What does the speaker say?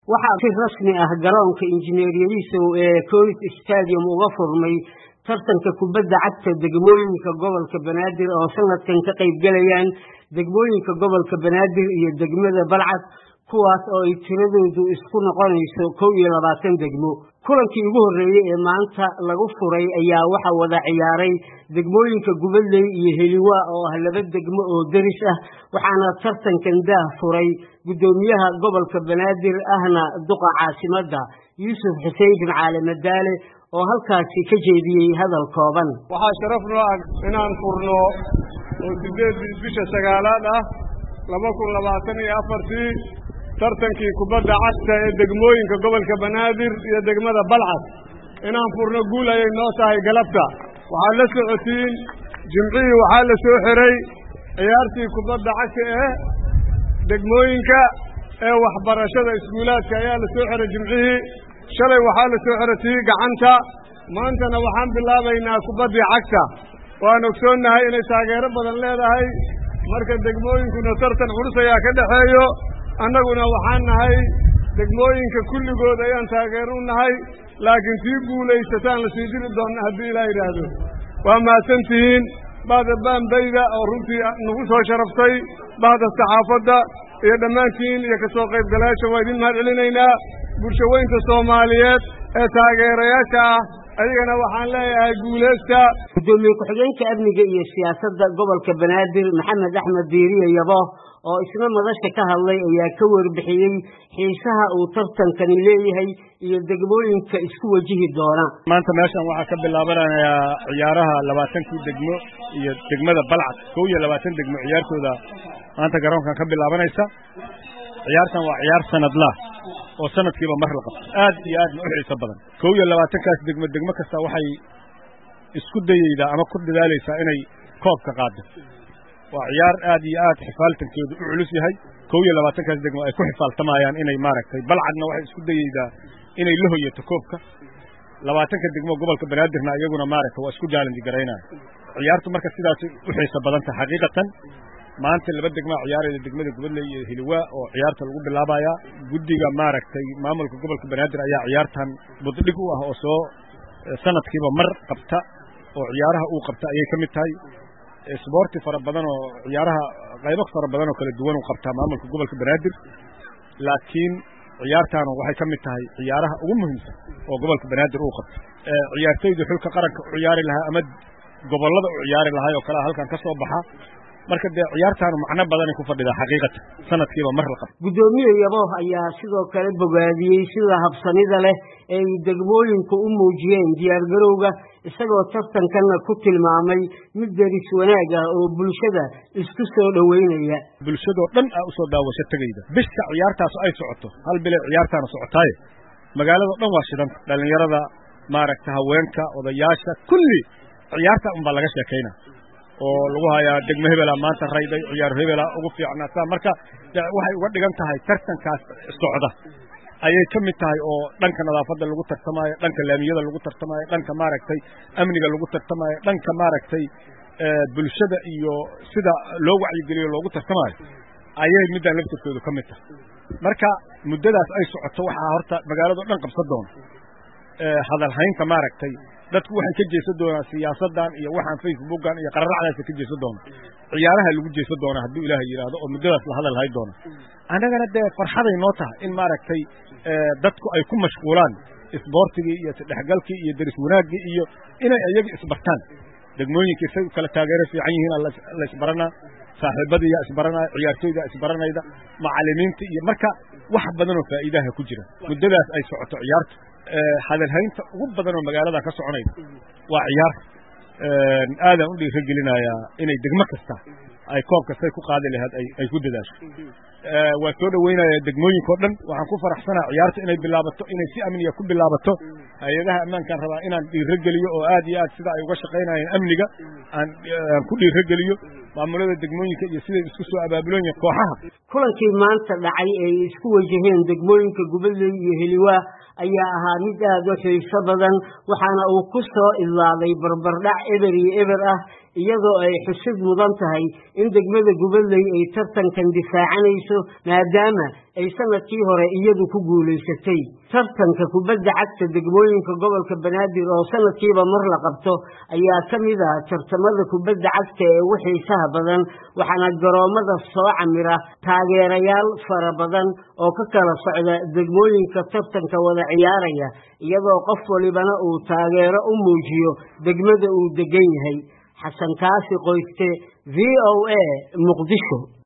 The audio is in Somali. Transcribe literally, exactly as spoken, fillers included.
waxaa si rasmi ah garoonka injineeriyadiisa ee Coast Stadium uga furmay tartanka kubadda cagta degmooyinka gobolka Banaadir oo sanadkan ka qayb galayaan degmooyinka gobolka Banaadir iyo degmada Balcad kuwaas oo ay tiradoodu isku noqonayso kow iyo labaatan degmo. kulankii ugu horeeyay ee maanta lagu furay ayaa waxa wada ciyaaray degmooyinka Gubadley iyo Heliwa oo ah laba degmo oo daris ah, waxaana tartankan daa furay gudoomiyaha gobolka Banaadir ahna duqa caasimadda Yuusuf Xuseen Jimcaale Madaale oo halkaasi ka jeediyay hadal kooban. waxaa sharaf noo ah inaan furno oo sideed bisha sagaalaad ah laba kun labaatan iyo afar tartankii kubadda cagta ee degmooyinka gobolka Banaadir iyo degmada Balcad inaan furno guul ay noo tahay galabta. waxaa la socotiin jimcihii waxaa la soo xiray ciyaartii kubadda cagta ee degmooyinka ee waxbarashada iskuulaadka ayaa la soo xiray jimcihii. shalay waxaa la soo xiray tii gacanta, maantana waxaan bilaabaynaa kubaddii cagta. waan ogsoonnahay inay taageero badan leedahay, marka degmooyinkuna tartan culus ayaa ka dhaxeeyo. annaguna waxaan nahay degmooyinka kulligood ayaan taageero u nahay, laakiin tii guulaysataan la sii jiri doonna haddii ilaa yidhaahdo. waa mahadsantihiin bahda baanbayda oo runtii nagu soo sharaftay, bahda saxaafadda iyo dhammaantiin iyo kasoo qaybgalayaasha waa idin mahad celinaynaa. bulshaweynta Soomaaliyeed ee taageerayaasha ah ayagana waxaan leeyahay guulaysta. gudoomiye ku-xigeenka amniga iyo siyaasadda gobolka Banaadir Maxamed Axmed Diiriye Yabo oo isna madasha ka hadlay ayaa ka warbixiyay xiisaha uu tartankani leeyahay iyo degmooyinka isku wajihi doona. maanta meeshan waxaa ka bilaabanayaa ciyaaraha labaatankii degmo iyo degmada Balcad kow iyo labaatan degmo ciyaartooda maanta garoonkan ka bilaabanaysa. ciyaartan waa ciyaar sanadla oo sanadkiiba mar la qabto, aad iyo aad u xiiso badan. kow iyo labaatan kaas degmo degmo kasta waxay isku dayaydaa ama ku dadaalaysaa inay koobka qaado. waa ciyaar aad iyo aad xifaaltankeedu u culus yahay. kow iyo labaatan kaas degmo ay ku xifaaltamayaan inay maaragtay Balcadna waxay isku dayaydaa inay la hoyato koobka. labaatanka degmo gobolka Banaadirna iyaguna maaragtay waa isku challenge gareynaa. ciyaartu marka sidaas u xiiso badan tahay xaqiiqatan. maanta laba degmo ciyaarayda degmada Gubadley iyo Heliwa oo ciyaarta lagu bilaabaya. guddiga maaragtay maamulka gobolka Banaadir ayaa ciyaartan buddhig u ah oo soo sanadkiiba mar qabta oo ciyaaraha uu qabta ayay ka mid tahay. isboorti fara badan oo ciyaaraha qaybo fara badan oo kala duwan u qabta maamulka gobolka Banaadir, laakiin ciyaartan waxay ka mid tahay ciyaaraha ugu muhiimsan oo gobolka Banaadir uu qabto. ciyaartoyda xulka qaranka u ciyaari lahaa ama gobolada u ciyaari lahaa oo kala halkan ka soo baxa. marka de ciyaartaan macna badan ku fadhida xaqiiqatan sanadkiiba mar la qabto. gudoomiye Yabo ayaa sidoo kale bogaadiyay sida habsanida leh ee degmooyinku u muujiyeen diyaar garowga, isagoo tartankanna ku tilmaamay mid daris wanaag ah oo bulshada isku soo dhaweynaya. bulshada dhan ah u soo daawasho tagayda bisha ciyaartaas ay socoto hal bil ciyaartaan socotay magaalada dhan waa shidan. dhalinyarada maaragta haweenka odayaasha kulli ciyaarta un baa laga sheekeynaa oo lagu hayaa degmo hebela maanta rayday ciyaar hebela ugu fiicnaataa. marka waxay uga dhigan tahay tartankaas socda ayay ka mid tahay oo dhanka nadaafadda lagu tartamayo, dhanka laamiyada lagu tartamayo, dhanka maaragtay amniga lagu tartamayo, dhanka maaragtay bulshada iyo sida loo wacyigeliyo loogu tartamayo ayay midaan laftirkoodu ka mid tahay. marka muddadaas ay socoto waxaa horta magaalada dhan qabsan doona hadal haynta maaragtay dadku waxay ka jeesan doonaa siyaasadan iyo waxaan Facebookan iyo qararacdaas ka jeesan doona. ciyaaraha lagu jeesan doona haddii Ilaahay yiraahdo oo muddadaas la hadal hay doona. anagana de farxaday noo tahay in maaragtay dadku ay ku mashquulaan isboortiga iyo dhexgalkii iyo daris wanaagii iyo inay ayaga isbartaan. degmooyinka say kala taageero fiican yihiin la isbarana, saaxiibadii isbarana, ciyaartooyda isbaranayda, macallimiinta iyo marka wax badan oo faa'iidaha ku jira muddadaas ay socoto ciyaarta. hadal haynta ugu badan oo magaalada ka soconayda waa ciyaar. aadan u dhiirigelinayaa inay degmo kasta ay koob kasta ku qaadi lahayd ay ku dadaasho. waa soo dhaweynayaa degmooyinka oo dhan. waxaan ku faraxsanahay ciyaarta inay bilaabato, inay si amniga ku bilaabato. hay'adaha ammaankaan rabaa inaan dhiirigeliyo oo aad iyo aad sida ay uga shaqaynayaan amniga aan ku dhiirigeliyo maamulada degmooyinka iyo sida isku soo abaabuloonaya kooxaha. kulankii maanta dhacay ee isku wajaheen degmooyinka Gubadley iyo Heliwa ayaa ahaa mid aad u xiiso badan waxaana uu ku soo idlaaday barbardhac eber iyo eber ah iyadoo ay xusid mudan tahay in degmada Gubadley ay tartankan difaacanayso maadaama ay sanadkii hore iyadu ku guuleysatay tartanka kubadda cagta degmooyinka gobolka Banaadir oo sanadkiiba mar la qabto ayaa kamid ah tartamada kubadda cagta ee ugu xiisaha badan waxaana garoomada soo camira taageerayaal fara badan oo ka kala socda degmooyinka tartanka wada ciyaaraya iyadoo qof walibana uu taageero u muujiyo degmada uu degan yahay xasan kaafi qoyste V O A Muqdisho.